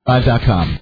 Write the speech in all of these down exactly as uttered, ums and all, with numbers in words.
live dot com.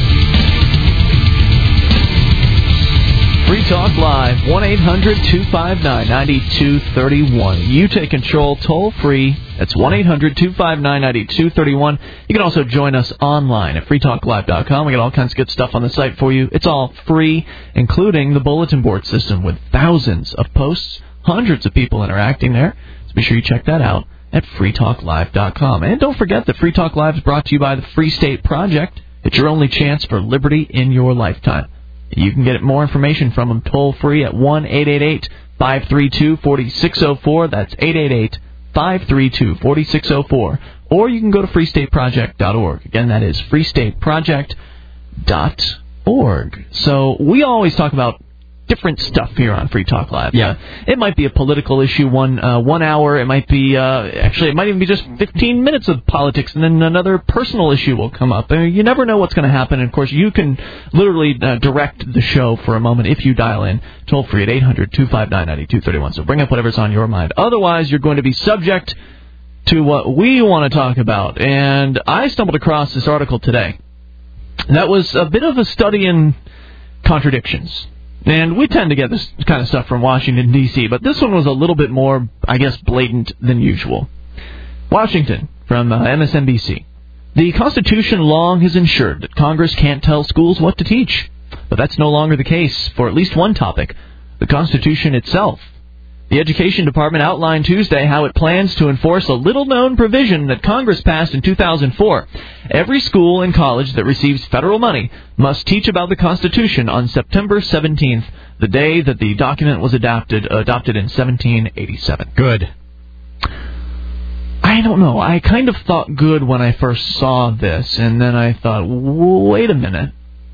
Free Talk Live, one eight hundred two five nine nine two three one. You take control toll free. That's one eight hundred two five nine nine two three one. You can also join us online at free talk live dot com. We got all kinds of good stuff on the site for you. It's all free, including the bulletin board system with thousands of posts, hundreds of people interacting there. So be sure you check that out at free talk live dot com. And don't forget that Free Talk Live is brought to you by the Free State Project. It's your only chance for liberty in your lifetime. You can get more information from them toll-free at one eight eight eight five three two four six zero four. That's eight eight eight five three two four six zero four. Or you can go to free state project dot org. Again, that is free state project dot org. So we always talk about different stuff here on Free Talk Live. Yeah. Uh, it might be a political issue one uh, one hour. It might be, uh, actually, it might even be just fifteen minutes of politics, and then another personal issue will come up. I mean, you never know what's going to happen. And, of course, you can literally uh, direct the show for a moment if you dial in toll-free at eight hundred two five nine nine two three one. So bring up whatever's on your mind. Otherwise, you're going to be subject to what we want to talk about. And I stumbled across this article today that was a bit of a study in contradictions. And we tend to get this kind of stuff from Washington, D C, but this one was a little bit more, I guess, blatant than usual. Washington, from uh, M S N B C. The Constitution long has ensured that Congress can't tell schools what to teach. But that's no longer the case for at least one topic, the Constitution itself. The Education Department outlined Tuesday how it plans to enforce a little-known provision that Congress passed in two thousand four. Every school and college that receives federal money must teach about the Constitution on September seventeenth, the day that the document was adopted, adopted in seventeen eighty-seven. Good. I don't know. I kind of thought good when I first saw this, and then I thought, wait a minute.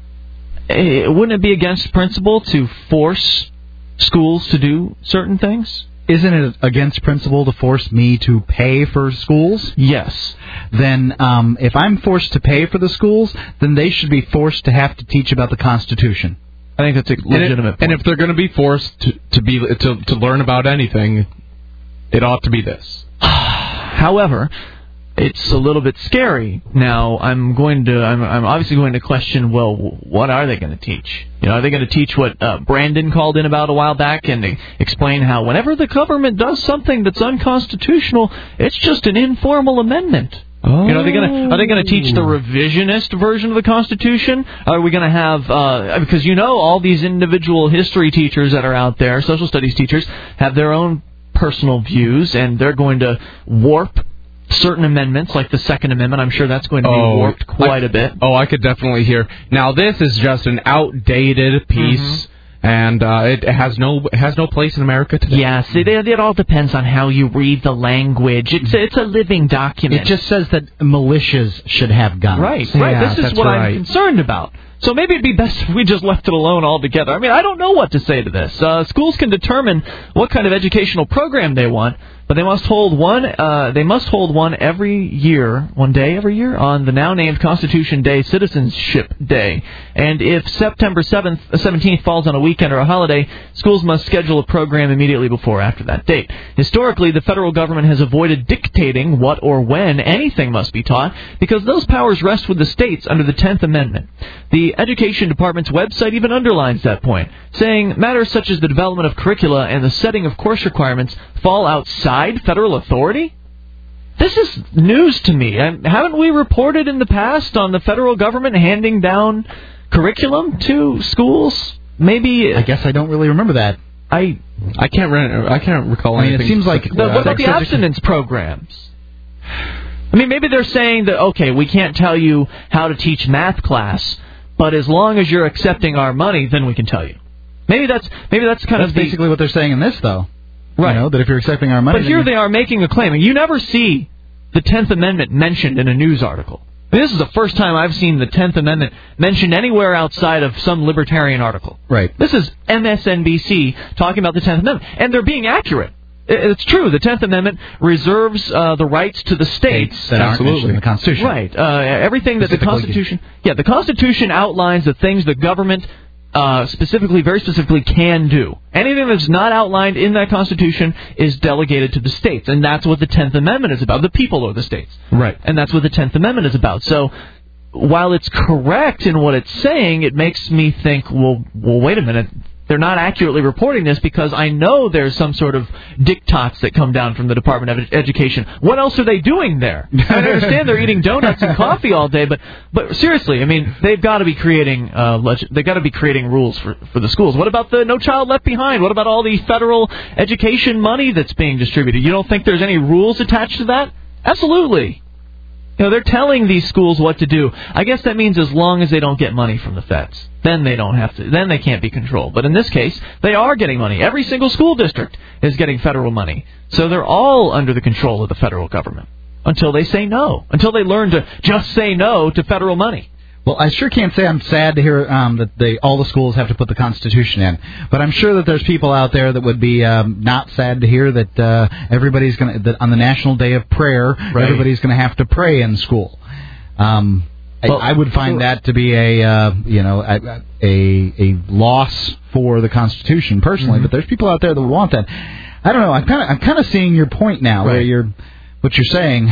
Wouldn't it be against principle to force schools to do certain things? Isn't it against principle to force me to pay for schools? Yes. Then um, if I'm forced to pay for the schools, then they should be forced to have to teach about the Constitution. I think that's a legitimate and, it, point. and if they're going to be forced to, to be to, to learn about anything, it ought to be this. However, it's a little bit scary. Now, I'm going to, I'm, I'm obviously going to question, well, what are they going to teach? You know, are they going to teach what uh, Brandon called in about a while back and explain how whenever the government does something that's unconstitutional, it's just an informal amendment? Oh. You know, are they going to are they going to teach the revisionist version of the Constitution? Are we going to have uh, because you know all these individual history teachers that are out there, social studies teachers, have their own personal views, and they're going to warp certain amendments, like the Second Amendment. I'm sure that's going to be oh, warped quite I, a bit. Oh, I could definitely hear. Now, this is just an outdated piece, mm-hmm. and uh, it has no it has no place in America today. Yes, it, it all depends on how you read the language. It's it's a living document. It just says that militias should have guns. Right, right. Yeah, this is what right. I'm concerned about. So maybe it'd be best if we just left it alone altogether. I mean, I don't know what to say to this. Uh, schools can determine what kind of educational program they want, but they must hold one. Uh, they must hold one every year, one day every year, on the now named Constitution Day, Citizenship Day. And if September seventh, seventeenth falls on a weekend or a holiday, schools must schedule a program immediately before or after that date. Historically, the federal government has avoided dictating what or when anything must be taught because those powers rest with the states under the tenth Amendment. The Education Department's website even underlines that point, saying matters such as the development of curricula and the setting of course requirements fall outside federal authority? This is news to me. Haven't we reported in the past on the federal government handing down curriculum to schools? Maybe. I guess I don't really remember that. I I can't re- I can't recall I mean, anything. it seems like the, what about the abstinence programs? I mean, maybe they're saying that, okay, we can't tell you how to teach math class, but as long as you're accepting our money, then we can tell you. Maybe that's maybe that's kind that's of the, basically what they're saying in this, though. Right. You know, that if you're accepting our money... But here they are making a claim. You never see the tenth Amendment mentioned in a news article. I mean, this is the first time I've seen the tenth Amendment mentioned anywhere outside of some libertarian article. Right. This is M S N B C talking about the tenth Amendment. And they're being accurate. It's true. The tenth Amendment reserves uh, the rights to the states. That aren't mentioned in the Constitution. Right. Uh, everything that the Constitution... Yeah, the Constitution outlines the things the government... Uh, specifically, very specifically, can do. Anything that's not outlined in that Constitution is delegated to the states, and that's what the tenth Amendment is about. The people are the states. Right. And that's what the tenth Amendment is about. So while it's correct in what it's saying, it makes me think, well, well, wait a minute. They're not accurately reporting this because I know there's some sort of diktats that come down from the Department of Education. What else are they doing there? I understand they're eating donuts and coffee all day, but but seriously, I mean, they've got to be creating uh, leg- they've got to be creating rules for for the schools. What about the No Child Left Behind? What about all the federal education money that's being distributed? You don't think there's any rules attached to that? Absolutely. You know, they're telling these schools what to do. I guess that means as long as they don't get money from the feds, then they don't have to. Then they can't be controlled. But in this case, they are getting money. Every single school district is getting federal money, so they're all under the control of the federal government until they say no. Until they learn to just say no to federal money. Well, I sure can't say I'm sad to hear um, that they all the schools have to put the Constitution in, but I'm sure that there's people out there that would be um, not sad to hear that uh, everybody's going to, on the National Day of Prayer, right. everybody's going to have to pray in school. Um, well, I, I would find that to be a uh, you know a, a a loss for the Constitution personally, mm-hmm. but there's people out there that would want that. I don't know. I'm kind of I'm kind of seeing your point now, right. where you're what you're saying.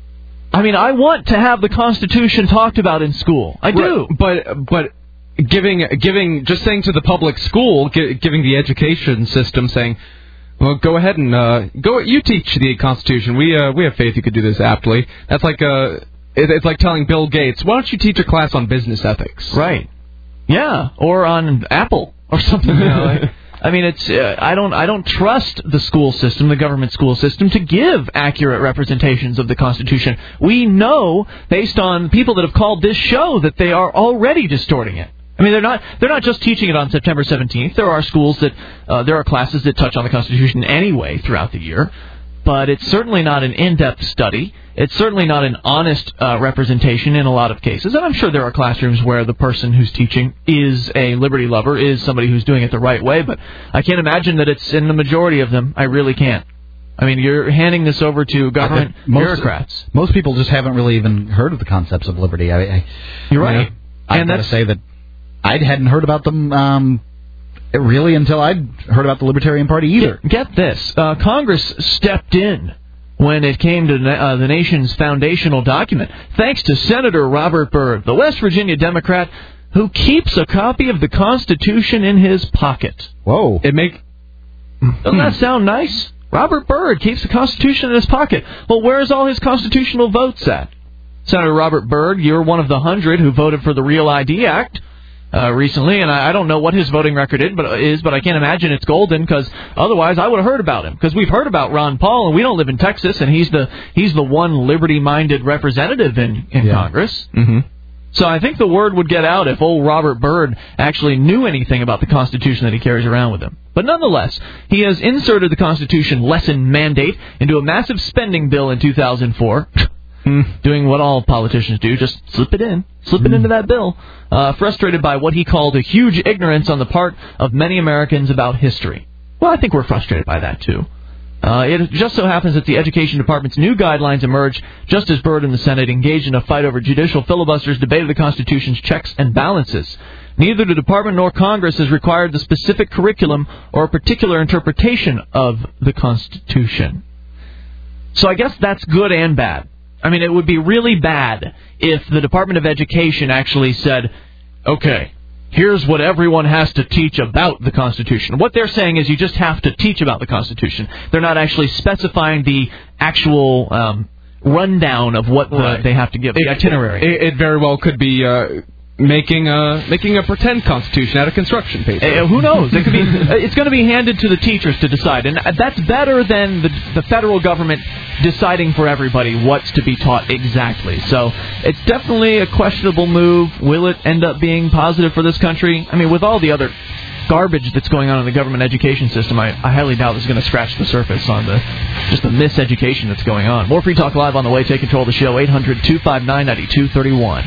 I mean, I want to have the Constitution talked about in school. I do. Right. But but giving giving just saying to the public school, gi- giving the education system, saying, well, go ahead and uh, go. You teach the Constitution. We uh, we have faith you could do this aptly. That's like uh, it, it's like telling Bill Gates, why don't you teach a class on business ethics? Right. Yeah. Or on Apple or something. You know, like, I mean, it's uh, I don't I don't trust the school system, the government school system, to give accurate representations of the Constitution. We know, based on people that have called this show, that they are already distorting it. I mean, they're not they're not just teaching it on September seventeenth. There are schools that uh, there are classes that touch on the Constitution anyway throughout the year, but it's certainly not an in-depth study. It's certainly not an honest uh, representation in a lot of cases. And I'm sure there are classrooms where the person who's teaching is a liberty lover, is somebody who's doing it the right way, but I can't imagine that it's in the majority of them. I really can't. I mean, you're handing this over to government most, bureaucrats. Most people just haven't really even heard of the concepts of liberty. I, I, you're right. You know, I've got to say that I hadn't heard about them um, really until I'd heard about the Libertarian Party either. Get, get this. Uh, Congress stepped in when it came to uh, the nation's foundational document, thanks to Senator Robert Byrd, the West Virginia Democrat, who keeps a copy of the Constitution in his pocket. Whoa. It make Doesn't that sound nice? Robert Byrd keeps the Constitution in his pocket. Well, where's all his constitutional votes at? Senator Robert Byrd, you're one of the hundred who voted for the Real I D Act. Uh, recently, and I, I don't know what his voting record is, but, is, but I can't imagine it's golden, because otherwise I would have heard about him. Because we've heard about Ron Paul, and we don't live in Texas, and he's the he's the one liberty-minded representative in, in yeah. Congress. Mm-hmm. So I think the word would get out if old Robert Byrd actually knew anything about the Constitution that he carries around with him. But nonetheless, he has inserted the Constitution lesson mandate into a massive spending bill in two thousand four. Doing what all politicians do, just slip it in, slip it into that bill, uh, frustrated by what he called a huge ignorance on the part of many Americans about history. Well, I think we're frustrated by that, too. Uh, it just so happens that the Education Department's new guidelines emerged just as Byrd and the Senate engaged in a fight over judicial filibusters debated the Constitution's checks and balances. Neither the Department nor Congress has required the specific curriculum or a particular interpretation of the Constitution. So I guess that's good and bad. I mean, it would be really bad if the Department of Education actually said, okay, here's what everyone has to teach about the Constitution. What they're saying is you just have to teach about the Constitution. They're not actually specifying the actual um, rundown of what the, right. they have to give, the it, itinerary. It, it very well could be uh, making a making a pretend Constitution out of construction paper. Uh, who knows? It could be. It's going to be handed to the teachers to decide, and that's better than the, the federal government deciding for everybody what's to be taught exactly. So it's definitely a questionable move. Will it end up being positive for this country? I mean, with all the other garbage that's going on in the government education system, I, I highly doubt this is going to scratch the surface on the just the miseducation that's going on. More Free Talk Live on the way. Take control of the show. eight hundred two five nine nine two three one.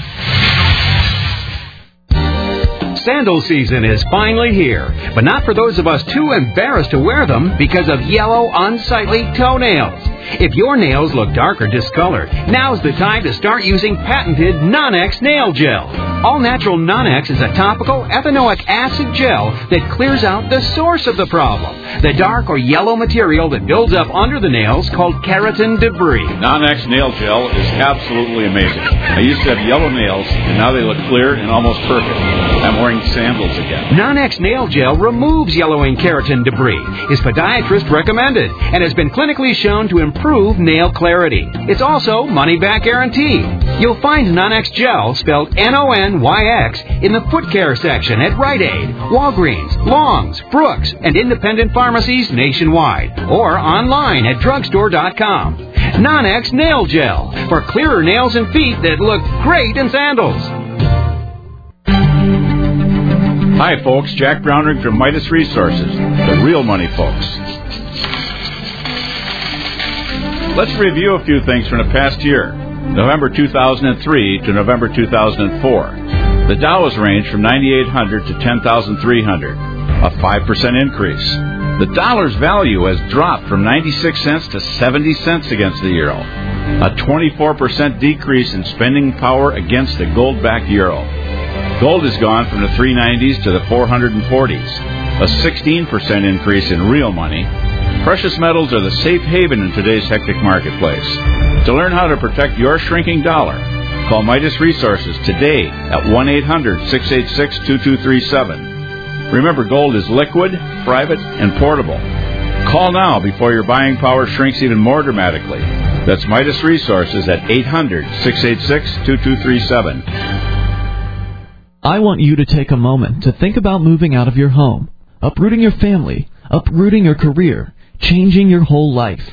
Sandal season is finally here, but not for those of us too embarrassed to wear them because of yellow, unsightly toenails. If your nails look dark or discolored, now's the time to start using patented Non-X nail gel. All Natural Non-X is a topical ethanoic acid gel that clears out the source of the problem, the dark or yellow material that builds up under the nails called keratin debris. Non-X Nail Gel is absolutely amazing. I used to have yellow nails, and now they look clear and almost perfect. I'm wearing sandals again. Non-X Nail Gel removes yellowing keratin debris, is podiatrist recommended, and has been clinically shown to improve nail clarity. It's also money-back guarantee. You'll find Non-X Gel, spelled N O N Y X, in the foot care section at Rite Aid, Walgreens, Long's, Brooks, and independent pharmacies nationwide, or online at drugstore dot com. Non-X Nail Gel, for clearer nails and feet that look great in sandals. Hi, folks. Jack Brownrigg from Midas Resources, the real money folks. Let's review a few things from the past year, November two thousand three to November two thousand four. The Dow has ranged from ninety-eight hundred to ten thousand three hundred, a five percent increase. The dollar's value has dropped from ninety-six cents to seventy cents against the euro, a twenty-four percent decrease in spending power against the gold-backed euro. Gold has gone from the three nineties to the four forties, a sixteen percent increase in real money. Precious metals are the safe haven in today's hectic marketplace. To learn how to protect your shrinking dollar, call Midas Resources today at one eight hundred six eight six two two three seven. Remember, gold is liquid, private, and portable. Call now before your buying power shrinks even more dramatically. That's Midas Resources at eight hundred six eight six two two three seven. I want you to take a moment to think about moving out of your home, uprooting your family, uprooting your career, changing your whole life.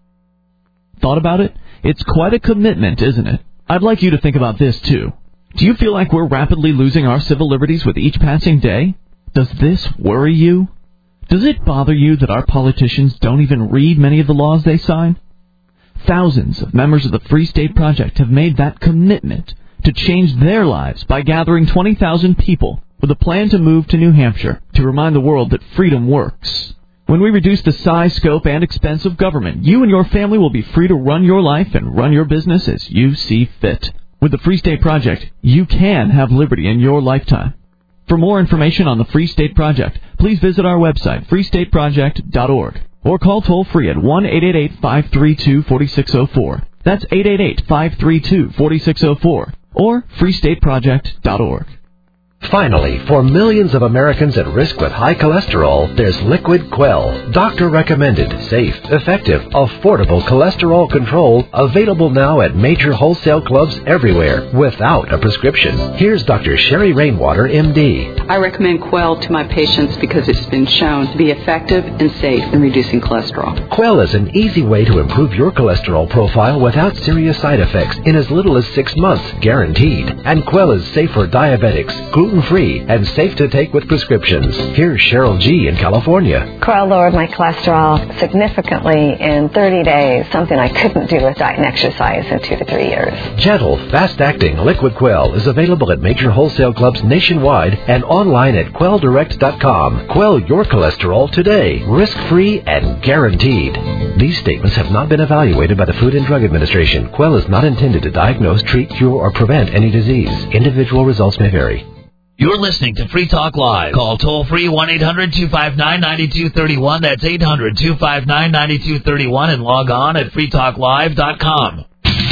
Thought about it? It's quite a commitment, isn't it? I'd like you to think about this, too. Do you feel like we're rapidly losing our civil liberties with each passing day? Does this worry you? Does it bother you that our politicians don't even read many of the laws they sign? Thousands of members of the Free State Project have made that commitment to change their lives by gathering twenty thousand people with a plan to move to New Hampshire to remind the world that freedom works. When we reduce the size, scope, and expense of government, you and your family will be free to run your life and run your business as you see fit. With the Free State Project, you can have liberty in your lifetime. For more information on the Free State Project, please visit our website, free state project dot org, or call toll-free at one eight eight eight five three two four six zero four. That's eight eight eight five three two four six zero four, or free state project dot org. Finally, for millions of Americans at risk with high cholesterol, there's Liquid Quell. Doctor-recommended, safe, effective, affordable cholesterol control, available now at major wholesale clubs everywhere without a prescription. Here's Doctor Sherry Rainwater, M D. I recommend Quell to my patients because it's been shown to be effective and safe in reducing cholesterol. Quell is an easy way to improve your cholesterol profile without serious side effects in as little as six months, guaranteed. And Quell is safe for diabetics, gluten-free, and safe to take with prescriptions. Here's Cheryl G. in California. Quell lowered my cholesterol significantly in thirty days, something I couldn't do with diet and exercise in two to three years. Gentle, fast-acting Liquid Quell is available at major wholesale clubs nationwide and online at quell direct dot com. Quell your cholesterol today, risk-free and guaranteed. These statements have not been evaluated by the Food and Drug Administration. Quell is not intended to diagnose, treat, cure, or prevent any disease. Individual results may vary. You're listening to Free Talk Live. Call toll-free one eight hundred two five nine nine two three one. That's eight hundred two five nine nine two three one, and log on at free talk live dot com.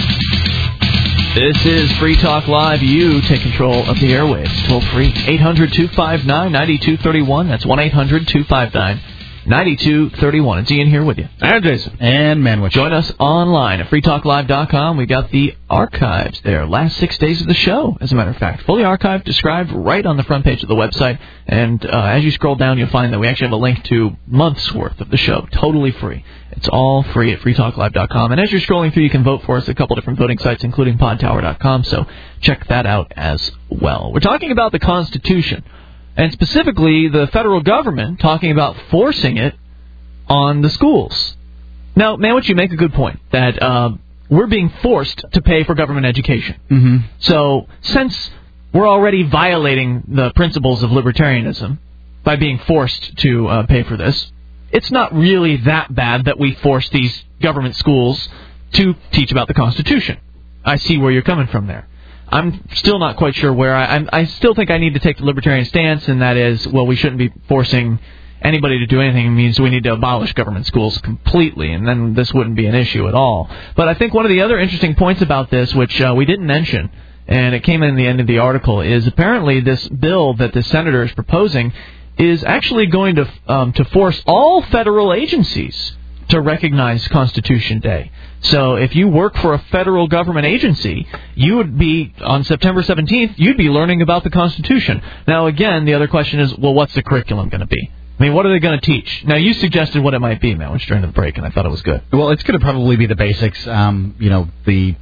This is Free Talk Live. You take control of the airwaves. Toll-free, eight hundred two five nine nine two three one. That's one eight hundred two five nine nine two three one. It's Ian here with you. And Jason. And Manwich. Join us online at free talk live dot com. We got the archives there. Last six days of the show, as a matter of fact. Fully archived, described right on the front page of the website. And uh, as you scroll down, you'll find that we actually have a link to months' worth of the show. Totally free. It's all free at free talk live dot com. And as you're scrolling through, you can vote for us at a couple different voting sites, including pod tower dot com. So check that out as well. We're talking about the Constitution. And specifically, the federal government talking about forcing it on the schools. Now, Manwich, you make a good point that uh, we're being forced to pay for government education. Mm-hmm. So, since we're already violating the principles of libertarianism by being forced to uh, pay for this, it's not really that bad that we force these government schools to teach about the Constitution. I see where you're coming from there. I'm still not quite sure where. I I'm, I still think I need to take the libertarian stance, and that is, well, we shouldn't be forcing anybody to do anything. It means we need to abolish government schools completely, and then this wouldn't be an issue at all. But I think one of the other interesting points about this, which uh, we didn't mention, and it came in the end of the article, is apparently this bill that the senator is proposing is actually going to um, to force all federal agencies to recognize Constitution Day. So if you work for a federal government agency, you would be, on September seventeenth, you'd be learning about the Constitution. Now, again, the other question is, well, what's the curriculum going to be? I mean, what are they going to teach? Now, you suggested what it might be, man, during the break, and I thought it was good. Well, it's going to probably be the basics, um, you know, the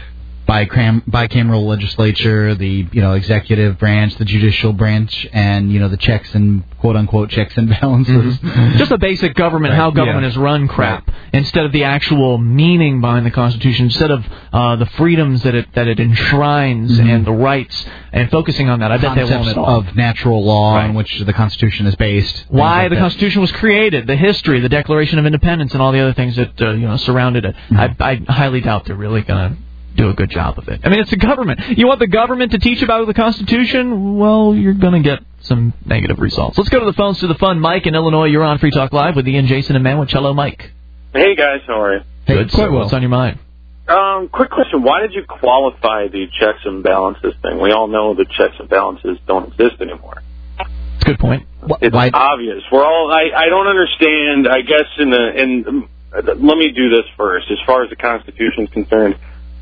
bicam- bicameral legislature, the, you know, executive branch, the judicial branch, and, you know, the checks and, quote-unquote, checks and balances. Mm-hmm. Just a basic government, right. how government yeah. is run crap, right. instead of the actual meaning behind the Constitution, instead of uh, the freedoms that it that it enshrines mm-hmm. and the rights, and focusing on that. I bet they won't at all. Of natural law right. on which the Constitution is based. Why like the that. Constitution was created, the history, the Declaration of Independence, and all the other things that uh, you know surrounded it. Mm-hmm. I, I highly doubt they're really going to do a good job of it. I mean, it's the government. You want the government to teach about the Constitution? Well, you're going to get some negative results. Let's go to the phones to the fun. Mike in Illinois, you're on Free Talk Live with Ian, Jason, and Manwich. Hello, Mike. Hey, guys. How are you? Hey, good. So what's on your mind? Um, quick question. Why did you qualify the checks and balances thing? We all know that checks and balances don't exist anymore. That's a good point. It's Why? obvious. We're all. I, I don't understand. I guess in the in. Let me do this first. As far as the Constitution is concerned,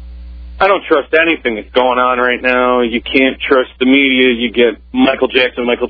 I don't trust anything that's going on right now. You can't trust the media. You get Michael Jackson, Michael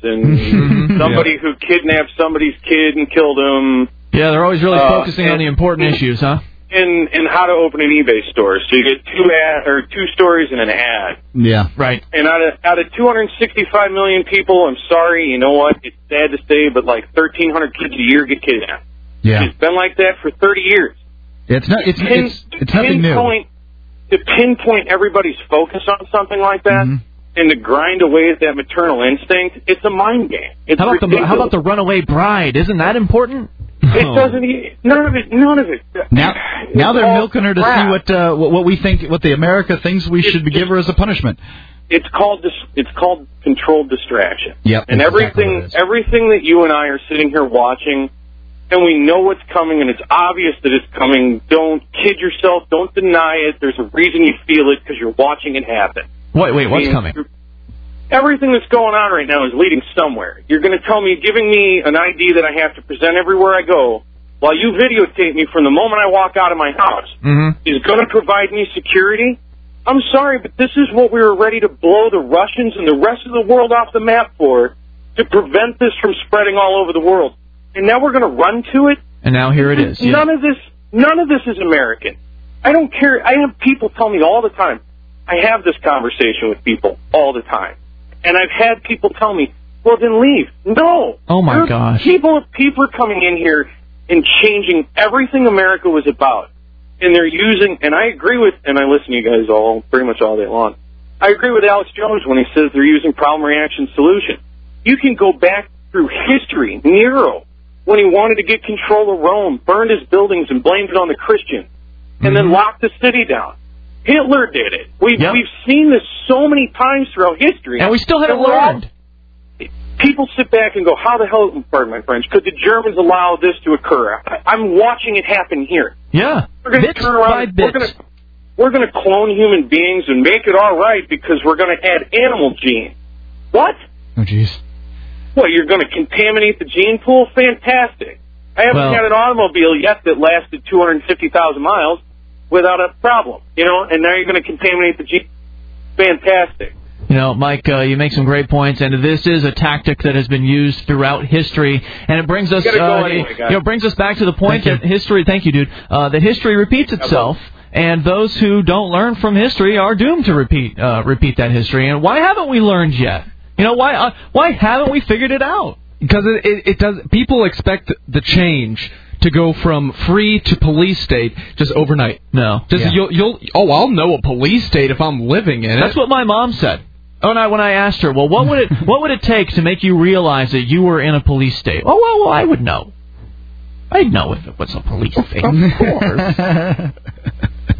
Jackson, somebody yeah. who kidnapped somebody's kid and killed him. Yeah, they're always really uh, focusing and, on the important issues, huh? And and how to open an eBay store. So you get two ad or two stories and an ad. Yeah, right. And out of out of two hundred sixty-five million people, I'm sorry, you know what? It's sad to say, but like thirteen hundred kids a year get kidnapped. Yeah, it's been like that for thirty years. It's not. It's Pin, it's, it's nothing new. To pinpoint everybody's focus on something like that, mm-hmm. and to grind away at that maternal instinct, it's a mind game. It's how about ridiculous. the how about the runaway bride? Isn't that important? It doesn't. None of it. None of it. Now, now they're milking her to crap. see what, uh, what what we think, what the America thinks we should it's, give her as a punishment. It's called dis- It's called controlled distraction. Yep. And everything, exactly everything that you and I are sitting here watching, and we know what's coming, and it's obvious that it's coming. Don't kid yourself. Don't deny it. There's a reason you feel it because you're watching it happen. Wait, wait, what's I mean, coming? Everything that's going on right now is leading somewhere. You're going to tell me, giving me an I D that I have to present everywhere I go, while you videotape me from the moment I walk out of my house, mm-hmm. is going to provide me security? I'm sorry, but this is what we were ready to blow the Russians and the rest of the world off the map for, to prevent this from spreading all over the world. And now we're going to run to it? And now here it is. Yeah. None of this, none of this is American. I don't care. I have people tell me all the time. I have this conversation with people all the time. And I've had people tell me, well, then leave. No. Oh, my there gosh. People, people are coming in here and changing everything America was about. And they're using, and I agree with, and I listen to you guys all, pretty much all day long. I agree with Alex Jones when he says they're using problem, reaction, solution. You can go back through history. Nero, when he wanted to get control of Rome, burned his buildings and blamed it on the Christians, and mm-hmm. then locked the city down. Hitler did it. We've, yep. we've seen this so many times throughout history. And we still haven't learned. People sit back and go, how the hell, pardon my French, could the Germans allow this to occur? I, I'm watching it happen here. Yeah. We're going to turn around. We're going to we're going to clone human beings and make it all right because we're going to add animal genes. What? Oh, jeez. What, you're going to contaminate the gene pool? Fantastic. I haven't well, had an automobile yet that lasted two hundred fifty thousand miles without a problem, you know, and now you're going to contaminate the gene. Fantastic. You know, Mike, uh, you make some great points, and this is a tactic that has been used throughout history, and it brings us, go uh, anyway, you know, brings us back to the point that history. Thank you, dude. Uh, that history repeats itself, and those who don't learn from history are doomed to repeat uh, repeat that history. And why haven't we learned yet? You know, why uh, why haven't we figured it out? Because it, it, it does. People expect the change to go from free to police state just overnight. No, just yeah. you'll you'll. Oh, I'll know a police state if I'm living in it. That's what my mom said. Oh, and I, when I asked her, well, what would it what would it take to make you realize that you were in a police state? Oh, well, well I would know. I'd know if it was a police state. Of course.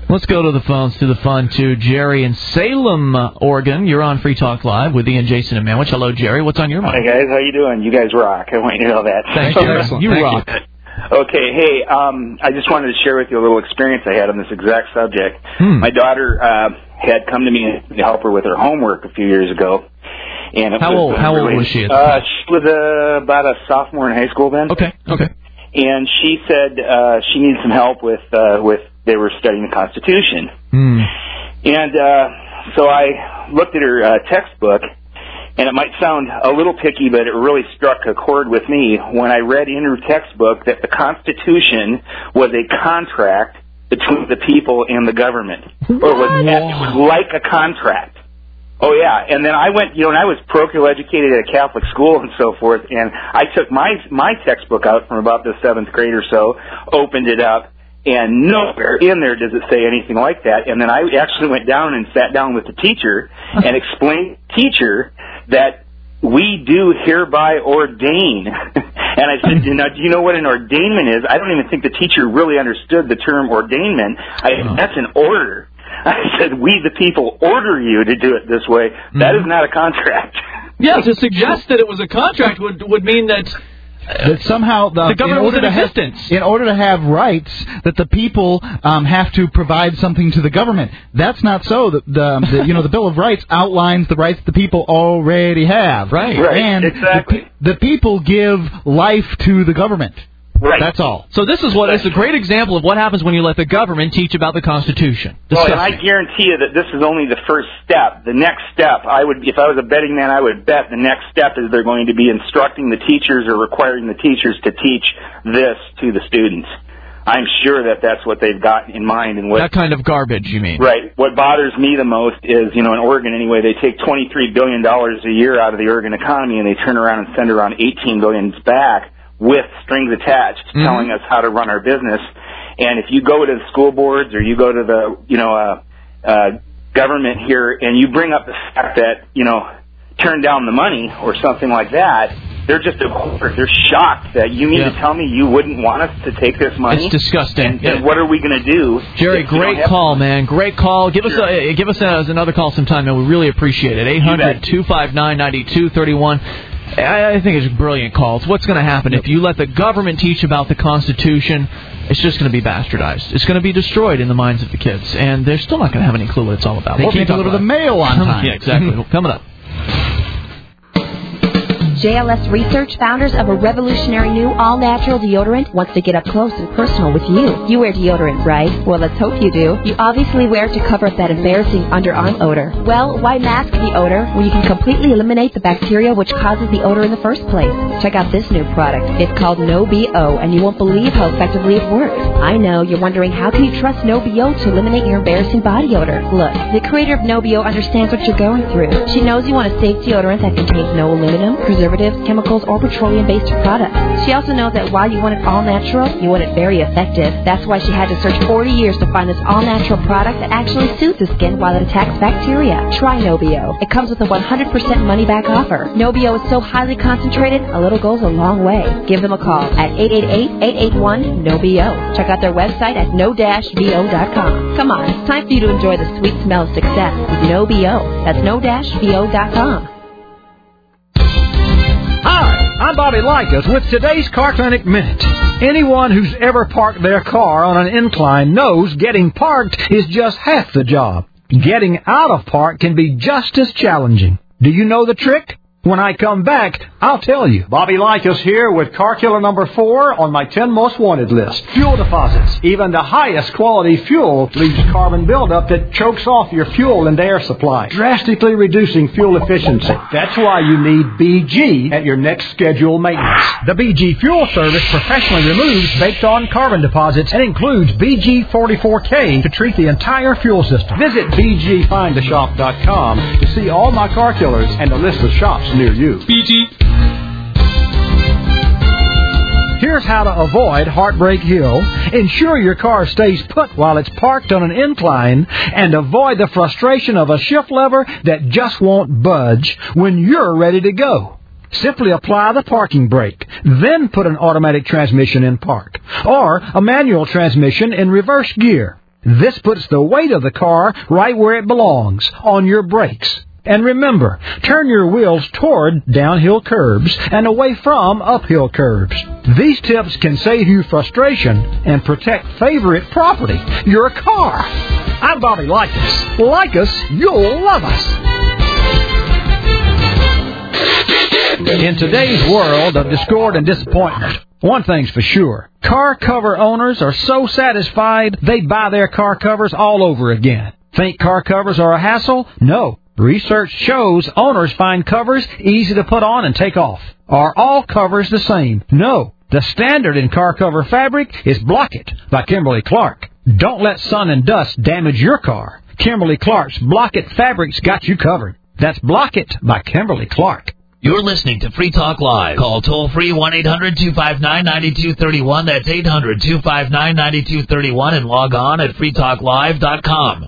Let's go to the phones, to the fun, to Jerry in Salem, uh, Oregon. You're on Free Talk Live with Ian, Jason, and Manwich. Hello, Jerry. What's on your mind? Hey, guys. How you doing? You guys rock. I want you to know that. Thank you. Excellent. You Thank rock. You. Okay, hey, um, I just wanted to share with you a little experience I had on this exact subject. Hmm. My daughter uh, had come to me to help her with her homework a few years ago. And it how was, old? uh, How really, old was she? At the uh, time? she was uh, about a sophomore in high school then. Okay. Okay. And she said uh, she needed some help with uh, with they were studying the Constitution. Hmm. And uh, so I looked at her uh, textbook, and it might sound a little picky, but it really struck a chord with me when I read in her textbook that the Constitution was a contract between the people and the government, or was, it was like a contract. Oh, yeah. And then I went, you know, and I was parochial educated at a Catholic school and so forth, and I took my my textbook out from about the seventh grade or so, opened it up, and nowhere in there does it say anything like that. And then I actually went down and sat down with the teacher and explained to the teacher that we do hereby ordain. And I said, you know, do you know what an ordainment is? I don't even think the teacher really understood the term ordainment. I, that's an order. I said, we the people order you to do it this way. That is not a contract. Yeah, to suggest that it was a contract would would mean that that somehow the, the government in order was in to existence. Have, in order to have rights, that the people um, have to provide something to the government. That's not so. The, the, the you know the Bill of Rights outlines the rights the people already have. Right. Right. And exactly. the, the people give life to the government. Right. That's all. So this is what it's a great example of what happens when you let the government teach about the Constitution. Well, and I guarantee you that this is only the first step. The next step, I would, if I was a betting man, I would bet the next step is they're going to be instructing the teachers or requiring the teachers to teach this to the students. I'm sure that that's what they've got in mind. And what that kind of garbage, you mean? Right. What bothers me the most is, you know, in Oregon anyway, they take twenty-three billion dollars a year out of the Oregon economy and they turn around and send around eighteen billion dollars back with strings attached, mm-hmm. telling us how to run our business. And if you go to the school boards or you go to the, you know, uh, uh, government here and you bring up the fact that, you know, turn down the money or something like that, they're just a, they're shocked that you mean yeah. to tell me you wouldn't want us to take this money? It's disgusting. And, and what are we going to do? Jerry, great call, man. Great call. Give sure. us a, give us a, another call sometime, man. We really appreciate it. eight hundred, two five nine, nine two three one. I, I think it's a brilliant call. It's what's going to happen if you let the government teach about the Constitution. It's just going to be bastardized. It's going to be destroyed in the minds of the kids, and they're still not going to have any clue what it's all about. They We'll can't deliver the mail on time. Yeah, exactly. Coming up. J L S Research, founders of a revolutionary new all-natural deodorant, wants to get up close and personal with you. You wear deodorant, right? Well, let's hope you do. You obviously wear it to cover up that embarrassing underarm odor. Well, why mask the odor when you can completely eliminate the bacteria which causes the odor in the first place? Check out this new product. It's called No B O, and you won't believe how effectively it works. I know, you're wondering how can you trust No B O to eliminate your embarrassing body odor? Look, the creator of No B O understands what you're going through. She knows you want a safe deodorant that contains no aluminum, preservatives, chemicals, or petroleum-based products. She also knows that while you want it all-natural, you want it very effective. That's why she had to search forty years to find this all-natural product that actually soothes the skin while it attacks bacteria. Try No B O. It comes with a one hundred percent money-back offer. No B O is so highly concentrated, a little goes a long way. Give them a call at eight eight eight, eight eight one, N O B O. Check out their website at no dash b o dot com. Come on, it's time for you to enjoy the sweet smell of success with No B O. That's no dash b o dot com. Hi, I'm Bobby Likas with today's Car Clinic Minute. Anyone who's ever parked their car on an incline knows getting parked is just half the job. Getting out of park can be just as challenging. Do you know the trick? When I come back, I'll tell you. Bobby Likas here with Car Killer number four on my ten most wanted list. Fuel deposits. Even the highest quality fuel leaves carbon buildup that chokes off your fuel and air supply, drastically reducing fuel efficiency. That's why you need B G at your next scheduled maintenance. The B G Fuel Service professionally removes baked-on carbon deposits and includes B G forty-four K to treat the entire fuel system. Visit b g find a shop dot com to see all my Car Killers and a list of shops near you. B G. Here's how to avoid Heartbreak Hill. Ensure your car stays put while it's parked on an incline and avoid the frustration of a shift lever that just won't budge when you're ready to go. Simply apply the parking brake, then put an automatic transmission in park or a manual transmission in reverse gear. This puts the weight of the car right where it belongs, on your brakes. And remember, turn your wheels toward downhill curbs and away from uphill curbs. These tips can save you frustration and protect favorite property, your car. I'm Bobby Likas. Like us, you'll love us. In today's world of discord and disappointment, one thing's for sure. Car cover owners are so satisfied they buy their car covers all over again. Think car covers are a hassle? No. Research shows owners find covers easy to put on and take off. Are all covers the same? No. The standard in car cover fabric is Block It by Kimberly Clark. Don't let sun and dust damage your car. Kimberly Clark's Block It fabric's got you covered. That's Block It by Kimberly Clark. You're listening to Free Talk Live. Call toll-free one eight hundred two five nine nine two three one. That's eight hundred two five nine nine two three one and log on at free talk live dot com.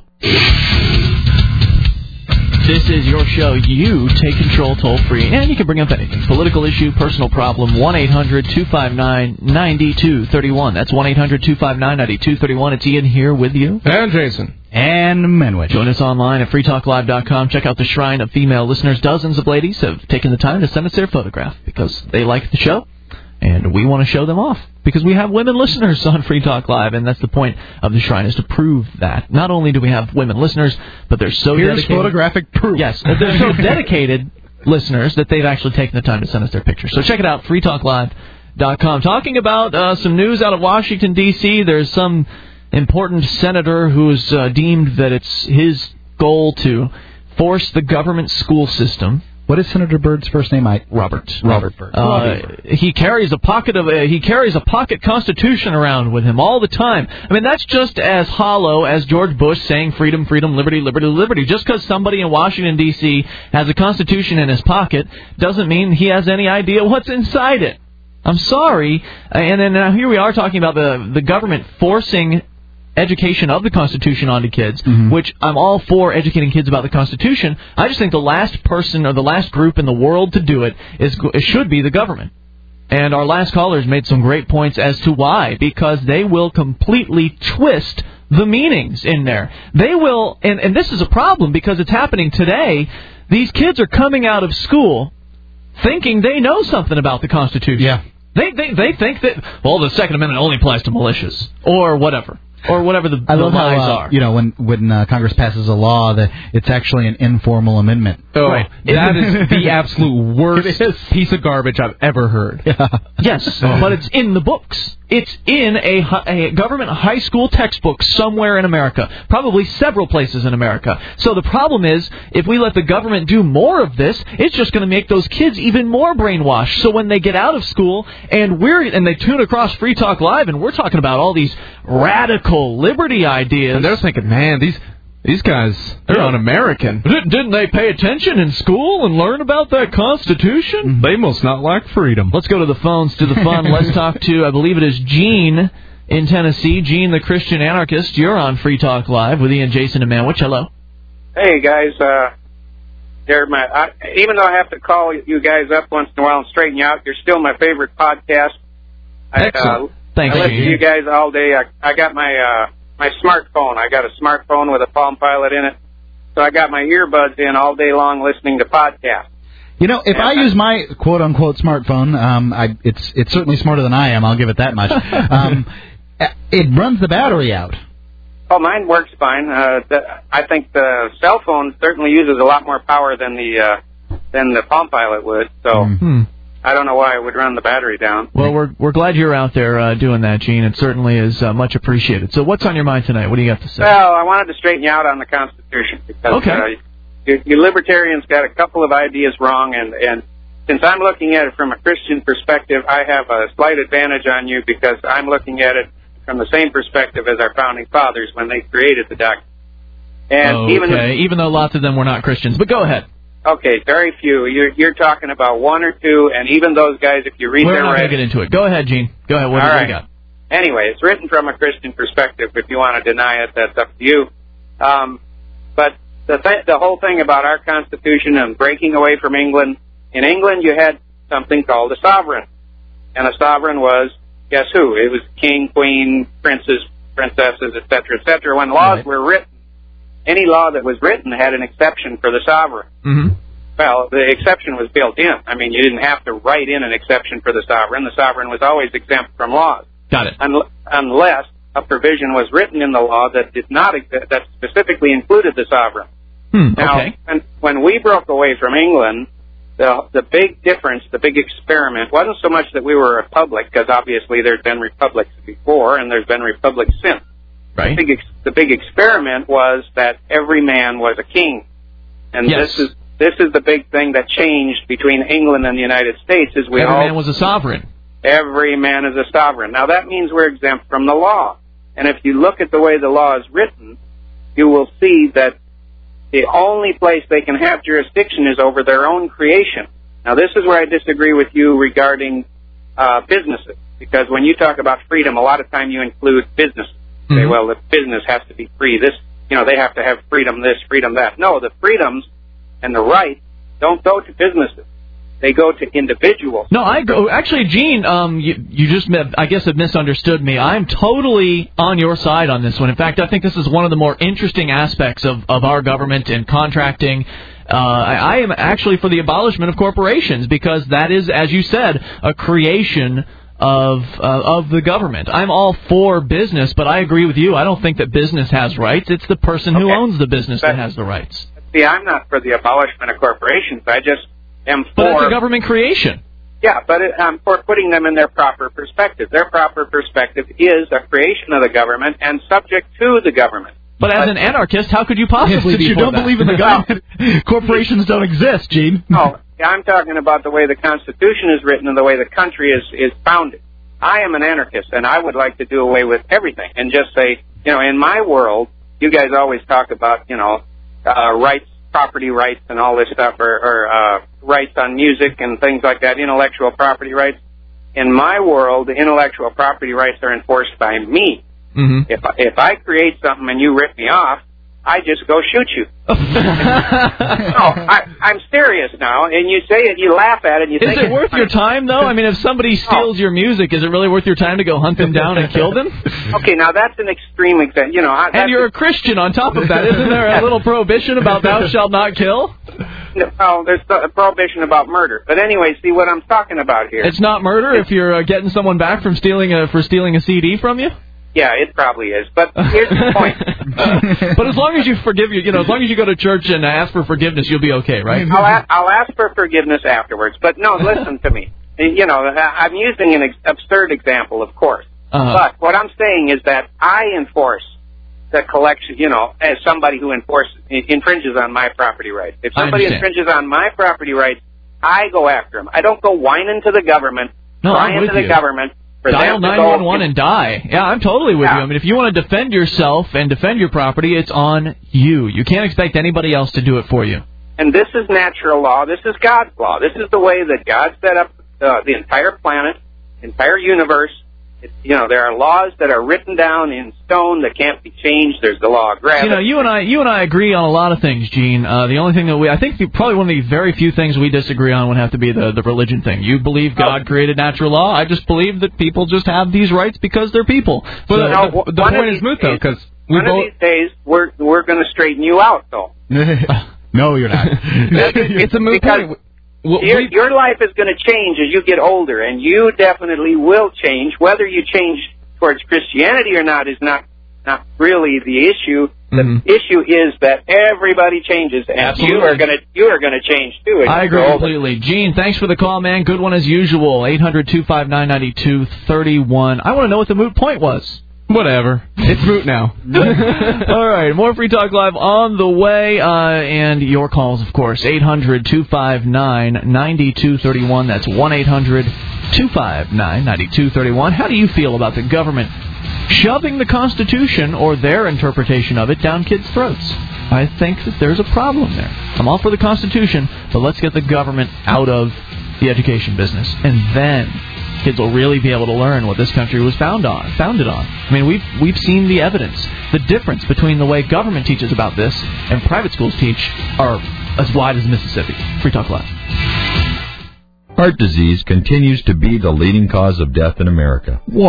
This is your show. You take control toll-free, and you can bring up anything. Political issue, personal problem, one eight hundred two five nine nine two three one. That's one eight hundred two five nine nine two three one. It's Ian here with you. And Jason. And Menwich. Join us online at free talk live dot com. Check out the Shrine of Female Listeners. Dozens of ladies have taken the time to send us their photograph because they like the show, and we want to show them off because we have women listeners on Free Talk Live, and that's the point of the Shrine, is to prove that. Not only do we have women listeners, but they're so Here's dedicated. photographic proof. Yes, but they're so dedicated listeners that they've actually taken the time to send us their pictures. So check it out, free talk live dot com. Talking about uh, some news out of Washington, D C, there's some important senator who's uh, deemed that it's his goal to force the government school system. What is Senator Byrd's first name? I Robert. Robert Byrd. Uh, he carries a pocket of a, he carries a pocket constitution around with him all the time. I mean, that's just as hollow as George Bush saying freedom, freedom, liberty, liberty, liberty. Just because somebody in Washington D C has a constitution in his pocket doesn't mean he has any idea what's inside it. I'm sorry. And then now here we are talking about the the government forcing education of the Constitution onto kids, mm-hmm. which I'm all for educating kids about the Constitution. I just think the last person or the last group in the world to do it is it should be the government. And our last callers made some great points as to why, because they will completely twist the meanings in there. They will, and, and this is a problem because it's happening today. These kids are coming out of school thinking they know something about the Constitution. Yeah. They, they, they think that, well, the Second Amendment only applies to militias or whatever. Or whatever the, I the love lies how, uh, are. You know, when when uh, Congress passes a law, that it's actually an informal amendment. Oh, right. That is the absolute worst piece of garbage I've ever heard. Yeah. Yes, oh. But it's in the books. It's in a, a government high school textbook somewhere in America, probably several places in America. So the problem is, if we let the government do more of this, it's just going to make those kids even more brainwashed. So when they get out of school and we're and they tune across Free Talk Live and we're talking about all these radical liberty ideas, and they're thinking, man, these these guys, they're yeah. un-American. Didn't they pay attention in school and learn about that Constitution? Mm-hmm. They must not like freedom. Let's go to the phones, to the fun. Let's talk to, I believe it is Gene in Tennessee. Gene, the Christian anarchist. You're on Free Talk Live with Ian, Jason, and Manwich. Hello. Hey, guys. Uh, they're my, I, even though I have to call you guys up once in a while and straighten you out, you're still my favorite podcast. I, Excellent. Uh, Thanks, I listen Gene. to you guys all day. I, I got my... Uh, My smartphone. I got a smartphone with a Palm Pilot in it, so I got my earbuds in all day long listening to podcasts. You know, if I use my quote-unquote smartphone, um, I, it's it's certainly smarter than I am. I'll give it that much. um, it runs the battery out. Oh, mine works fine. Uh, the, I think the cell phone certainly uses a lot more power than the uh, than the Palm Pilot would. So. Mm-hmm. I don't know why it would run the battery down. Well, we're we're glad you're out there uh, doing that, Gene. It certainly is uh, much appreciated. So what's on your mind tonight? What do you got to say? Well, I wanted to straighten you out on the Constitution because okay. uh, you, you libertarians got a couple of ideas wrong, and, and since I'm looking at it from a Christian perspective, I have a slight advantage on you because I'm looking at it from the same perspective as our founding fathers when they created the document. And okay, even, the, even though lots of them were not Christians. But go ahead. Okay, very few. You're, you're talking about one or two, and even those guys, if you read We're their not going to get into it. Go ahead, Gene. Go ahead. What All do right. you got? Anyway, it's written from a Christian perspective. If you want to deny it, that's up to you. Um, but the th- the whole thing about our Constitution and breaking away from England, in England you had something called a sovereign. And a sovereign was, guess who? It was king, queen, princes, princesses, et cetera, et cetera. When laws Right. were written, any law that was written had an exception for the sovereign. Mm-hmm. Well, the exception was built in. I mean, you didn't have to write in an exception for the sovereign. The sovereign was always exempt from laws. Got it. Un- unless a provision was written in the law that did not ex- that specifically included the sovereign. Hmm, Now, okay. when, when we broke away from England, the the big difference, the big experiment, wasn't so much that we were a republic, because obviously there's been republics before and there's been republics since. Right. The big, ex- the big experiment was that every man was a king, and Yes. this is this is the big thing that changed between England and the United States. Is we Every all man was a sovereign. every man is a sovereign. Now that means we're exempt from the law, and if you look at the way the law is written, you will see that the only place they can have jurisdiction is over their own creation. Now, this is where I disagree with you regarding uh, businesses, because when you talk about freedom, a lot of time you include business. You say, Mhm. well, the business has to be free. This, you know, they have to have freedom this, freedom that. No, the freedoms and the rights don't go to businesses. They go to individuals. No, I go. Actually, Gene, um, you, you just, mi- I guess, have misunderstood me. I'm totally on your side on this one. In fact, I think this is one of the more interesting aspects of, of our government and contracting. Uh, I, I am actually for the abolishment of corporations, because that is, as you said, a creation of uh, of the government. I'm all for business, but I agree with you. I don't think that business has rights. It's the person who Okay. owns the business that has the rights. See, I'm not for the abolishment of corporations. I just am for... But it's a government creation. Yeah, but it, I'm for putting them in their proper perspective. Their proper perspective is a creation of the government and subject to the government. But as an anarchist, how could you possibly Since be you for don't that? believe in the government, corporations don't exist, Gene. No, I'm talking about the way the Constitution is written and the way the country is, is founded. I am an anarchist, and I would like to do away with everything and just say, you know, in my world, you guys always talk about, you know, uh, rights, property rights and all this stuff, or, or uh, rights on music and things like that, intellectual property rights. In my world, the intellectual property rights are enforced by me. Mm-hmm. If I, if I create something and you rip me off, I just go shoot you. no, I, I'm serious now, and you say it, you laugh at it, and you Is think it it's worth funny. your time, though? I mean, if somebody steals your music, is it really worth your time to go hunt them down and kill them? Okay, now that's an extreme example. You know, I, And you're a Christian on top of that. Isn't there a little prohibition about thou shalt not kill? No, there's a prohibition about murder. But anyway, see what I'm talking about here. It's not murder if you're uh, getting someone back from stealing a, for stealing a C D from you? Yeah, it probably is. But here's the point. But as long as you forgive you, you know, as long as you go to church and ask for forgiveness, you'll be okay, right? I'll, a- I'll ask for forgiveness afterwards. But no, listen to me. You know, I- I'm using an ex- absurd example, of course. Uh-huh. But what I'm saying is that I enforce the collection, you know, as somebody who enforces, infringes on my property rights. If I somebody understand. infringes on my property rights, I go after them. I don't go whining to the government, No, I'm crying with to the you. government for Dial them to nine go one one and die. Yeah, I'm totally with Yeah. you. I mean, if you want to defend yourself and defend your property, it's on you. You can't expect anybody else to do it for you. And this is natural law. This is God's law. This is the way that God set up uh, the entire planet, entire universe. It, you know, there are laws that are written down in stone that can't be changed. There's the law of gravity. You know, you and I, you and I agree on a lot of things, Gene. Uh, the only thing that we, I think, the, probably one of the very few things we disagree on would have to be the the religion thing. You believe God created natural law. I just believe that people just have these rights because they're people. So, But now, the, the, the one of point these is moot, though, days- because we one both. of these days we're we're going to straighten you out, though. No, you're not. It's a moot Because point. Well, your, we- your life is going to change as you get older, and you definitely will change. Whether you change towards Christianity or not is not not really the issue. The Mhm. issue is that everybody changes, and Absolutely. you are going to you are going to change too. as I you agree grow older. completely. Gene, thanks for the call, man. Good one as usual. eight hundred two five nine nine two three one. I want to know what the moot point was. Whatever. It's moot now. All right, more Free Talk Live on the way, uh, and your calls, of course. eight hundred two five nine nine two three one. That's one eight hundred two five nine nine two three one. How do you feel about the government shoving the Constitution, or their interpretation of it, down kids' throats? I think that there's a problem there. I'm all for the Constitution, but let's get the government out of the education business, and then kids will really be able to learn what this country was found on, founded on. I mean, we've we've seen the evidence. The difference between the way government teaches about this and private schools teach are as wide as Mississippi. Free Talk Live. Heart disease continues to be the leading cause of death in America. Why?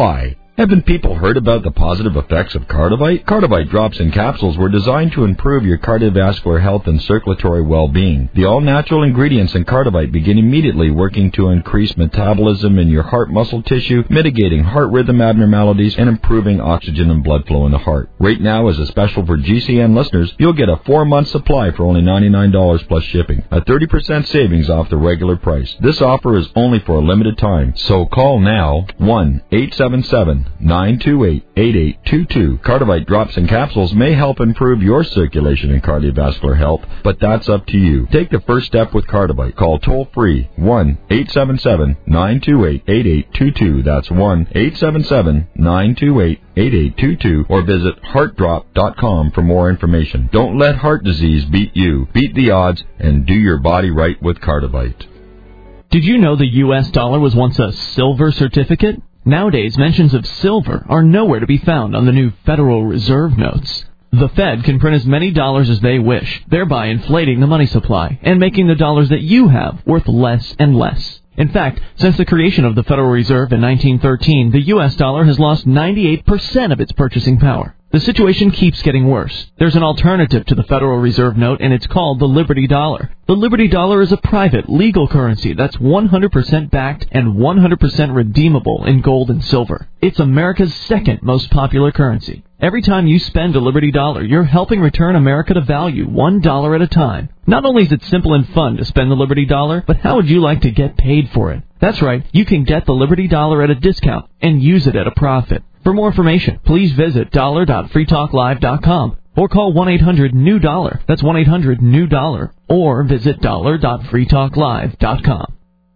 Haven't people heard about the positive effects of Cardivite? Cardivite drops and capsules were designed to improve your cardiovascular health and circulatory well-being. The all-natural ingredients in Cardivite begin immediately working to increase metabolism in your heart muscle tissue, mitigating heart rhythm abnormalities, and improving oxygen and blood flow in the heart. Right now, as a special for G C N listeners, you'll get a four-month supply for only ninety-nine dollars plus shipping, a thirty percent savings off the regular price. This offer is only for a limited time, so call now, one eight seven seven, nine two eight, eight eight two two. Cardivite drops and capsules may help improve your circulation and cardiovascular health, but that's up to you. Take the first step with Cardivite. Call toll-free one eight seven seven, nine two eight, eight eight two two. That's one eight seven seven, nine two eight, eight eight two two, or visit heart drop dot com for more information. Don't let heart disease beat you. Beat the odds and do your body right with Cardivite. Did you know the U S dollar was once a silver certificate? Nowadays, mentions of silver are nowhere to be found on the new Federal Reserve notes. The Fed can print as many dollars as they wish, thereby inflating the money supply and making the dollars that you have worth less and less. In fact, since the creation of the Federal Reserve in nineteen thirteen, the U S dollar has lost ninety-eight percent of its purchasing power. The situation keeps getting worse. There's an alternative to the Federal Reserve note, and it's called the Liberty Dollar. The Liberty Dollar is a private, legal currency that's one hundred percent backed and one hundred percent redeemable in gold and silver. It's America's second most popular currency. Every time you spend a Liberty Dollar, you're helping return America to value, one dollar at a time. Not only is it simple and fun to spend the Liberty Dollar, but how would you like to get paid for it? That's right, you can get the Liberty Dollar at a discount and use it at a profit. For more information, please visit dollar dot free talk live dot com or call one eight hundred new dollar. That's one eight hundred new dollar. Or visit dollar dot free talk live dot com.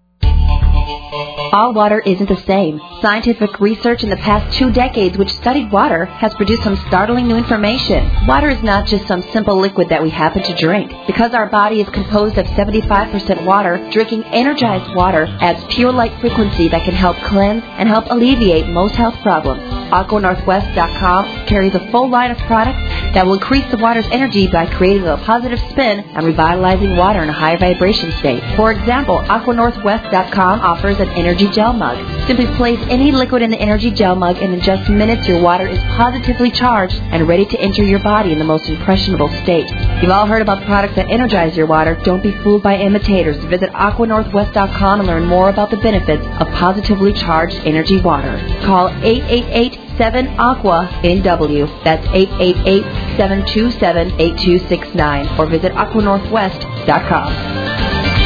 All water isn't the same. Scientific research in the past two decades which studied water has produced some startling new information. Water is not just some simple liquid that we happen to drink. Because our body is composed of seventy-five percent water, drinking energized water adds pure light frequency that can help cleanse and help alleviate most health problems. Aqua Northwest dot com carries a full line of products that will increase the water's energy by creating a positive spin and revitalizing water in a high vibration state. For example, Aqua Northwest dot com offers an energy gel mug. Simply place any liquid in the energy gel mug, and in just minutes your water is positively charged and ready to enter your body in the most impressionable state. You've all heard about products that energize your water. Don't be fooled by imitators. Visit Aqua Northwest dot com and learn more about the benefits of positively charged energy water. Call eight eight eight, seven, aqua N W. That's eight eight eight, seven two seven, eight two six nine. Or visit Aqua Northwest dot com.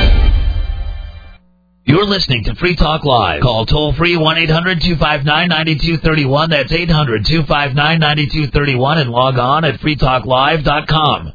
You're listening to Free Talk Live. Call toll-free one eight hundred two five nine nine two three one. That's eight hundred two five nine nine two three one. And log on at free talk live dot com.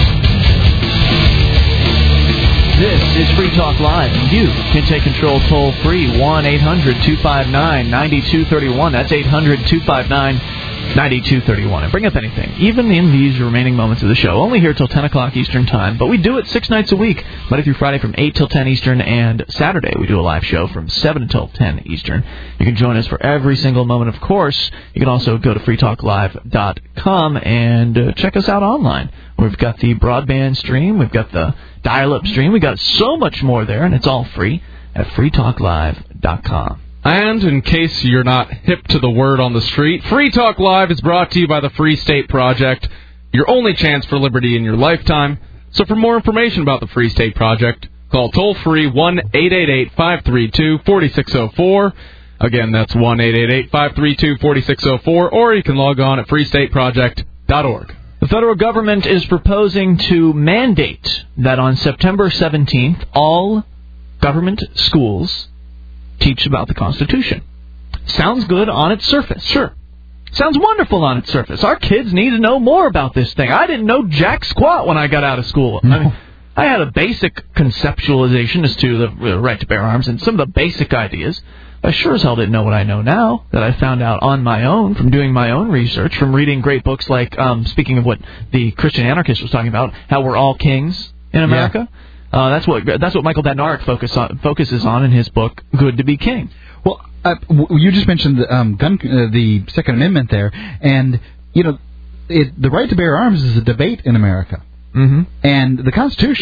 This is Free Talk Live, and you can take control toll-free one eight hundred two five nine nine two three one. That's eight hundred two five nine nine two three one. And bring up anything, even in these remaining moments of the show. Only here till ten o'clock Eastern Time, but we do it six nights a week, Monday through Friday from eight till ten Eastern, and Saturday we do a live show from seven until ten Eastern. You can join us for every single moment, of course. You can also go to free talk live dot com and uh, check us out online. We've got the broadband stream, we've got the dial-up stream, we've got so much more there, and it's all free at free talk live dot com. And in case you're not hip to the word on the street, Free Talk Live is brought to you by the Free State Project, your only chance for liberty in your lifetime. So for more information about the Free State Project, call toll-free one eight eight eight, five three two, four six zero four. Again, that's one eight eight eight, five three two, four six zero four, or you can log on at free state project dot org. The federal government is proposing to mandate that on September seventeenth, all government schools teach about the Constitution. Sounds good on its surface. Sure. Sounds wonderful on its surface. Our kids need to know more about this thing. I didn't know jack squat when I got out of school. No. I mean, I had a basic conceptualization as to the right to bear arms and some of the basic ideas. I sure as hell didn't know what I know now, that I found out on my own from doing my own research, from reading great books like, um, speaking of what the Christian anarchist was talking about, how we're all kings in America. Yeah. Uh, that's what that's what Michael Badnarik focus on, focuses on in his book, Good to be King. Well, uh, w- you just mentioned the, um, gun, uh, the Second Amendment there, and, you know, it, the right to bear arms is a debate in America. Mm-hmm. And the Constitution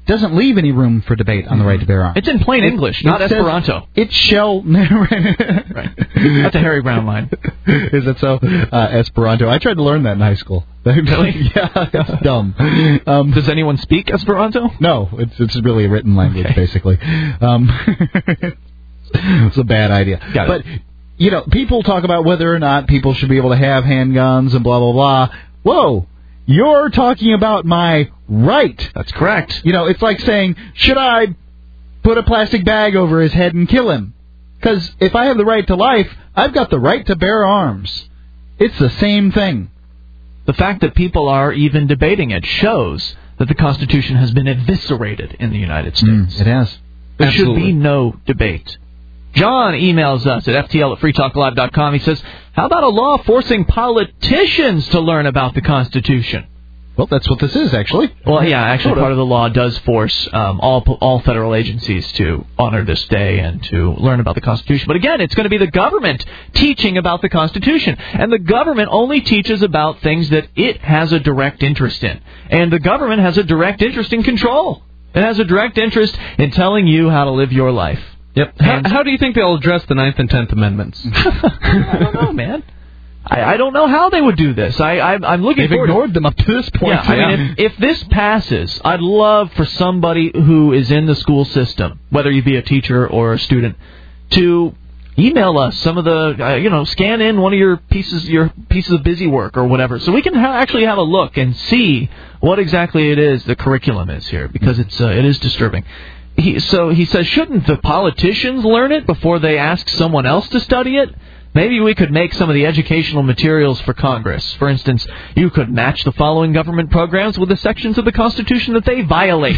doesn't leave any room for debate on the right to bear arms. It's in plain It- English, it not says Esperanto. It shall... Right. That's a Harry Brown line. Is it so? Uh, Esperanto. I tried to learn that in high school. Really? Yeah, it's dumb. Um, Does anyone speak Esperanto? No, it's it's really a written language, Okay. basically. Um, it's a bad idea. Got it. But, you know, people talk about whether or not people should be able to have handguns and blah, blah, blah. Whoa! You're talking about my right. That's correct. You know, it's like saying, should I put a plastic bag over his head and kill him? Because if I have the right to life, I've got the right to bear arms. It's the same thing. The fact that people are even debating it shows that the Constitution has been eviscerated in the United States. Mm, it has. There Absolutely. should be no debate. John emails us at f t l at free talk live dot com. He says, how about a law forcing politicians to learn about the Constitution? Well, that's what this is, actually. Well, yeah, actually, Sort of. part of the law does force um, all all federal agencies to honor this day and to learn about the Constitution. But again, it's going to be the government teaching about the Constitution. And the government only teaches about things that it has a direct interest in. And the government has a direct interest in control. It has a direct interest in telling you how to live your life. Yep. How, how do you think they'll address the Ninth and Tenth Amendments? I don't know, man. I, I don't know how they would do this. I, I, I'm looking They've forward ignored to, them up to this point. Yeah, I mean, if, if this passes, I'd love for somebody who is in the school system, whether you be a teacher or a student, to email us some of the, uh, you know, scan in one of your pieces, your pieces of busy work or whatever, so we can ha- actually have a look and see what exactly it is the curriculum is here, because it's uh, it is disturbing. He, so he says, shouldn't the politicians learn it before they ask someone else to study it? Maybe we could make some of the educational materials for Congress. For instance, you could match the following government programs with the sections of the Constitution that they violate.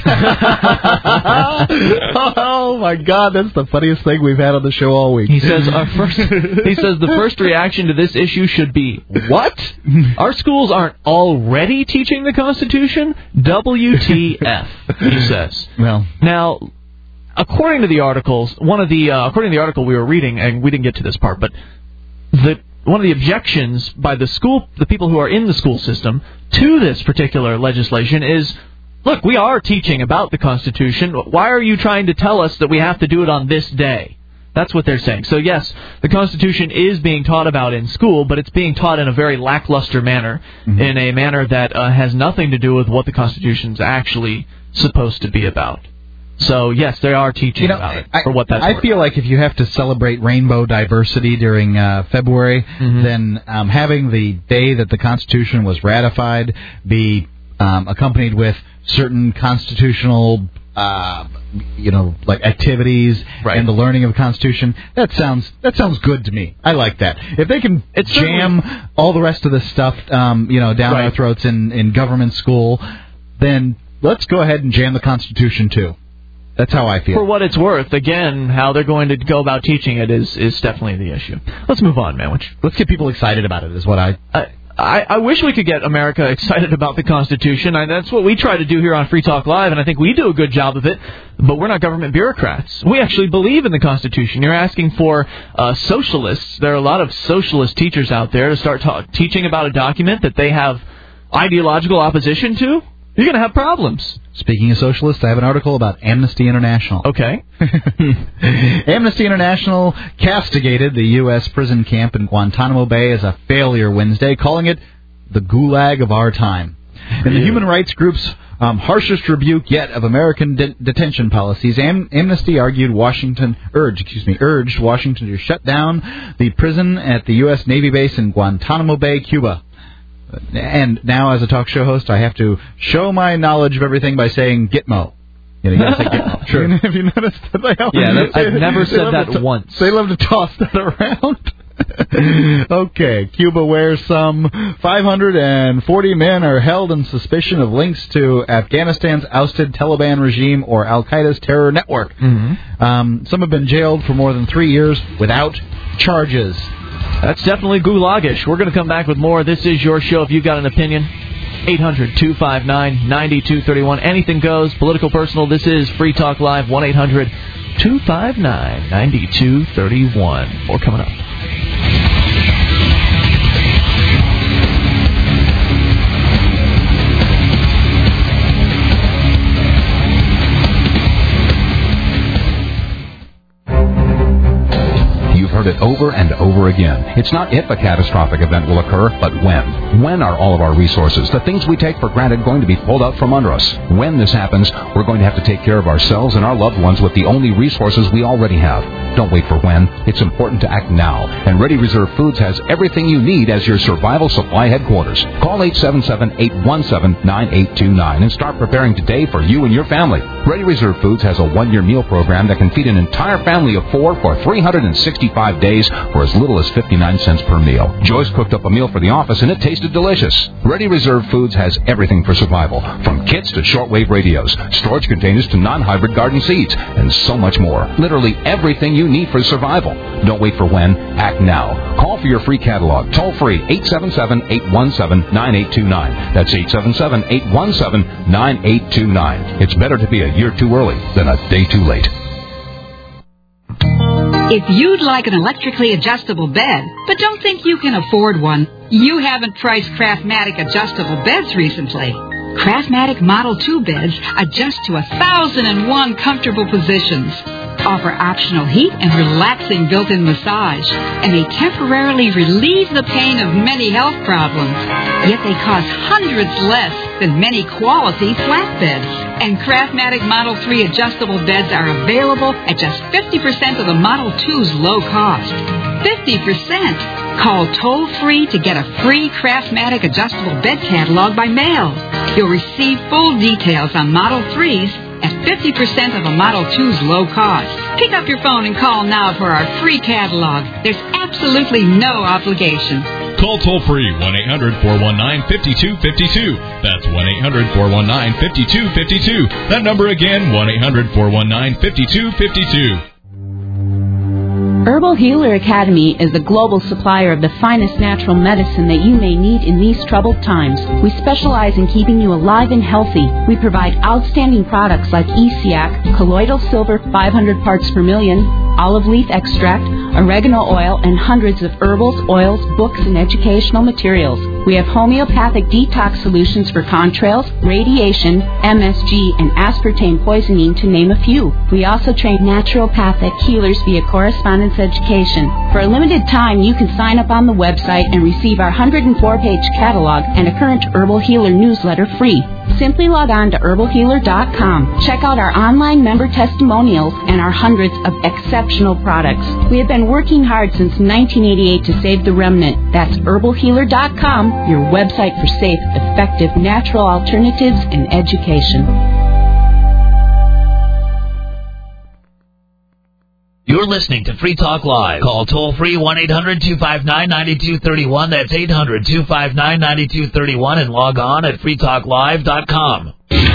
Oh, my God, that's the funniest thing we've had on the show all week. He says our first. He says the first reaction to this issue should be, what? Our schools aren't already teaching the Constitution? W T F, he says. Well, now, according to the articles, one of the uh, according to the article we were reading, and we didn't get to this part, but the one of the objections by the school, the people who are in the school system, to this particular legislation is, look, we are teaching about the Constitution. Why are you trying to tell us that we have to do it on this day? That's what they're saying. So, yes, the Constitution is being taught about in school, but it's being taught in a very lackluster manner, mm-hmm. in a manner that uh, has nothing to do with what the Constitution's actually supposed to be about. So, yes, they are teaching you know, about it, I, for what that's I worth. feel like if you have to celebrate rainbow diversity during uh, February, mm-hmm. then um, having the day that the Constitution was ratified be um, accompanied with certain constitutional, uh, you know, like activities right. and the learning of the Constitution, that sounds that sounds good to me. I like that. If they can it's jam certainly... all the rest of this stuff, um, you know, down right. our throats in, in government school, then let's go ahead and jam the Constitution too. That's how I feel. For what it's worth, again, how they're going to go about teaching it is, is definitely the issue. Let's move on, man. Which, let's get people excited about it is what I... I I, I wish we could get America excited about the Constitution. I, that's what we try to do here on Free Talk Live, and I think we do a good job of it, but we're not government bureaucrats. We actually believe in the Constitution. You're asking for uh, socialists. There are a lot of socialist teachers out there to start ta- teaching about a document that they have ideological opposition to. You're going to have problems. Speaking of socialists, I have an article about Amnesty International. Okay. Amnesty International castigated the U S prison camp in Guantanamo Bay as a failure Wednesday, calling it the gulag of our time. In the human rights group's um, harshest rebuke yet of American de- detention policies, Am- Amnesty argued Washington urged, excuse me, urged Washington to shut down the prison at the U S Navy base in Guantanamo Bay, Cuba. And now, as a talk show host, I have to show my knowledge of everything by saying Gitmo. You know, you gotta say Gitmo. Sure. Have you noticed that? They always, yeah, that's, I've never said that to, once. They love to toss that around. Okay, Cuba, where some five hundred forty men are held in suspicion of links to Afghanistan's ousted Taliban regime or Al-Qaeda's terror network. Mm-hmm. Um, some have been jailed for more than three years without charges. That's definitely gulagish. We're going to come back with more. This is your show. If you've got an opinion, eight hundred two five nine nine two three one. Anything goes, political, personal. This is Free Talk Live, one eight hundred two five nine nine two three one. More coming up. heard it over and over again. It's not if a catastrophic event will occur, but when. When are all of our resources, the things we take for granted, going to be pulled out from under us? When this happens, we're going to have to take care of ourselves and our loved ones with the only resources we already have. Don't wait for when. It's important to act now. And Ready Reserve Foods has everything you need as your survival supply headquarters. Call eight seven seven, eight one seven, nine eight two nine and start preparing today for you and your family. Ready Reserve Foods has a one-year meal program that can feed an entire family of four for three hundred sixty-five days for as little as fifty-nine cents per meal. Joyce cooked up a meal for the office and it tasted delicious. Ready Reserve Foods has everything for survival, from kits to shortwave radios, storage containers to non-hybrid garden seeds, and so much more. Literally everything you need for survival. Don't wait for when. Act now. Call for your free catalog. Toll free eight seven seven, eight one seven, nine eight two nine. That's eight seven seven, eight one seven, nine eight two nine. It's better to be a year too early than a day too late. If you'd like an electrically adjustable bed, but don't think you can afford one, you haven't priced Craftmatic adjustable beds recently. Craftmatic Model two beds adjust to one thousand one comfortable positions, offer optional heat and relaxing built-in massage, and may temporarily relieve the pain of many health problems. Yet they cost hundreds less than many quality flat beds. And Craftmatic Model three adjustable beds are available at just fifty percent of the Model two's low cost. fifty percent! Call toll-free to get a free Craftmatic adjustable bed catalog by mail. You'll receive full details on Model threes at fifty percent of a Model two's low cost. Pick up your phone and call now for our free catalog. There's absolutely no obligation. Call toll-free one eight hundred, four one nine, five two five two. That's one eight hundred, four one nine, five two five two. That number again, one eight hundred, four one nine, five two five two. Herbal Healer Academy is the global supplier of the finest natural medicine that you may need in these troubled times. We specialize in keeping you alive and healthy. We provide outstanding products like E C A C, colloidal silver five hundred parts per million, olive leaf extract, oregano oil, and hundreds of herbals, oils, books, and educational materials. We have homeopathic detox solutions for contrails, radiation, M S G, and aspartame poisoning, to name a few. We also train naturopathic healers via correspondence education. For a limited time, you can sign up on the website and receive our one hundred four page catalog and a current Herbal Healer newsletter free. Simply log on to herbal healer dot com. Check out our online member testimonials and our hundreds of exceptional products. We have been working hard since nineteen eighty-eight to save the remnant. That's herbal healer dot com, your website for safe, effective, natural alternatives in education. You're listening to Free Talk Live. Call toll-free one eight hundred, two five nine, nine two three one. That's eight hundred, two five nine, nine two three one. And log on at free talk live dot com.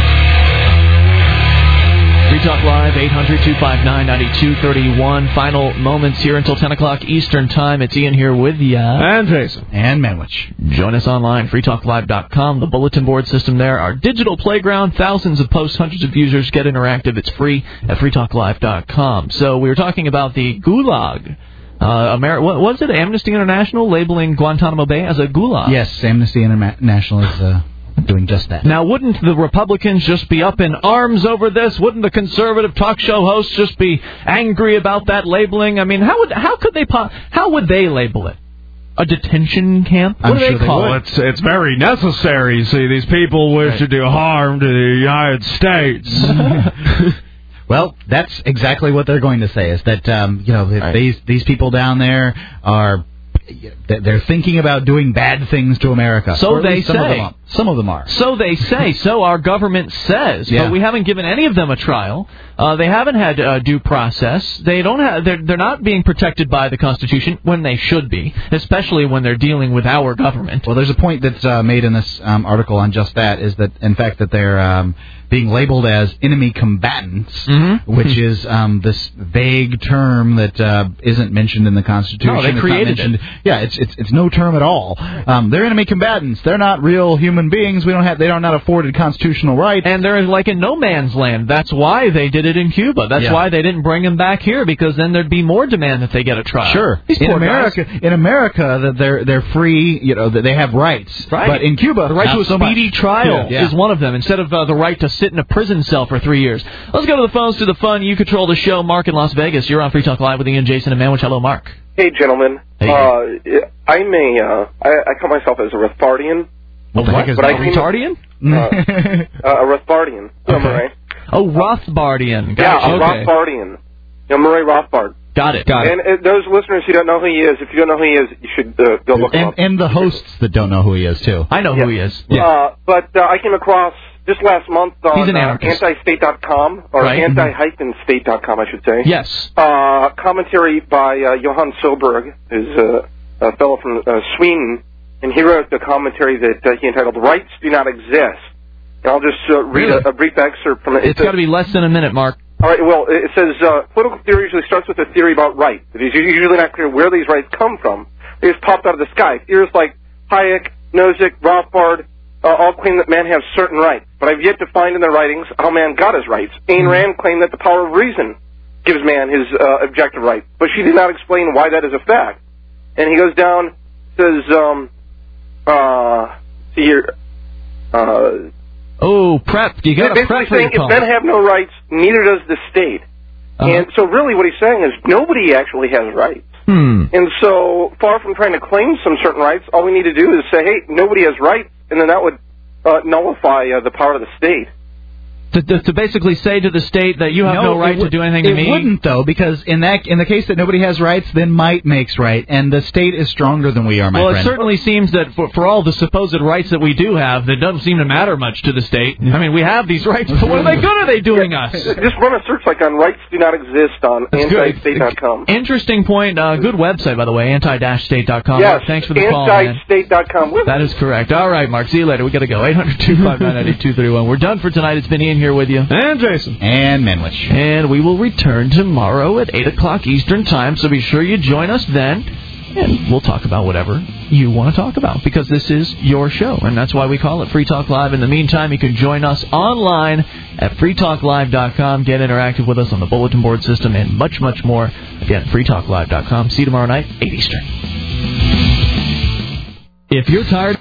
Free Talk Live, eight hundred, two five nine, nine two three one. Final moments here until ten o'clock Eastern Time. It's Ian here with you. And Jason. And Manwich. Join us online, free talk live dot com. The bulletin board system there. Our digital playground. Thousands of posts, hundreds of users. Get interactive. It's free at free talk live dot com. So we were talking about the Gulag. Uh, Ameri- what was it? Amnesty International labeling Guantanamo Bay as a gulag. Yes, Amnesty International is uh, doing just that. Now, wouldn't the Republicans just be up in arms over this? Wouldn't the conservative talk show hosts just be angry about that labeling? I mean, how would how could they po- how would they label it? A detention camp? What I'm do they sure they call would. it? It's it's very necessary. See, these people wish Right. to do harm to the United States. Well, that's exactly what they're going to say, is that, um, you know, Right. these these people down there are, they're thinking about doing bad things to America. So Or at they least some say. Of them are. Some of them are. So they say. So our government says. Yeah. But we haven't given any of them a trial. Uh, they haven't had uh, due process. They don't have. They're, they're not being protected by the Constitution when they should be, especially when they're dealing with our government. Well, there's a point that's uh, made in this um, article on just that, is that, in fact, that they're um, being labeled as enemy combatants, Mm-hmm. which is um, this vague term that uh, isn't mentioned in the Constitution. No, they It's not created it. mentioned- Yeah, it's, it's it's no term at all. Um, they're enemy combatants. They're not real human beings. We don't have. They are not afforded constitutional rights. And they're like in no man's land. That's why they did it in Cuba. That's Yeah. why they didn't bring them back here, because then there'd be more demand that they get a trial. Sure. These In poor America, guys. in America, that they're they're free. You know, that they have rights. Right. But in Cuba, the right not to a so much. speedy trial Yeah. is one of them, instead of uh, the right to sit in a prison cell for three years. Let's go to the phones, to the fun. You control the show. Mark in Las Vegas. You're on Free Talk Live with Ian, Jason, and Manwich. Hello, Mark. Hey, gentlemen. Hey. Uh, I'm a, uh, I, I call myself as a Rothbardian. What the heck is but that? I came- Retardian? Uh, uh, a Rothbardian. You know Murray? Oh, Rothbardian. Yeah, Gotcha. a Okay. Rothbardian. You know, Murray Rothbard. Got it. And uh, those listeners who don't know who he is, if you don't know who he is, you should uh, go look him And, up. and the hosts that don't know who he is, too. I know who he is. Uh, but uh, I came across just last month He's on an uh, anarchist. anti state dot com, or Right. anti state dot com, I should say. Yes. Uh, commentary by uh, Johan Soberg, who's uh, a fellow from uh, Sweden, and he wrote the commentary that uh, he entitled "Rights Do Not Exist." And I'll just uh, read Really? a, a brief excerpt from it. It's got to be less than a minute, Mark. All right, well, it says, uh, political theory usually starts with a theory about rights. It is usually not clear where these rights come from. They just popped out of the sky. Theorists like Hayek, Nozick, Rothbard uh, all claim that man has certain rights, but I've yet to find in their writings how man got his rights. Ayn Rand claimed that the power of reason gives man his uh, objective rights, but she did not explain why that is a fact. And he goes down, says, um, uh, see here, uh, Oh, prep. You got to basically prep for saying your if men have no rights, neither does the state. Uh-huh. And so really what he's saying is nobody actually has rights. Hmm. And so far from trying to claim some certain rights, all we need to do is say, hey, nobody has rights, and then that would uh, nullify uh, the power of the state. To, to, to basically say to the state that you have no, right it to do anything to it me. It wouldn't, though, because in that in the case that nobody has rights, then might makes right, and the state is stronger than we are, my well, friend. it certainly seems that for, for all the supposed rights that we do have, that doesn't seem to matter much to the state. I mean, we have these rights, but what are they good are they doing us? Just run a search like on rights do not exist on anti state dot com. Interesting point. Uh, good website, by the way, anti state dot com. Yes, Thanks for the call, man. anti state dot com. That is correct. All right, Mark. See you later. We got to go. eight hundred two five nine nine two three one. We're done for tonight. It's been Ian here with you. And Jason. And Menwich. And we will return tomorrow at eight o'clock Eastern Time, so be sure you join us then. And we'll talk about whatever you want to talk about, because this is your show, and that's why we call it Free Talk Live. In the meantime, you can join us online at free talk live dot com, get interactive with us on the bulletin board system, and much, much more. Again, free talk live dot com. See you tomorrow night, eight Eastern. If you're tired...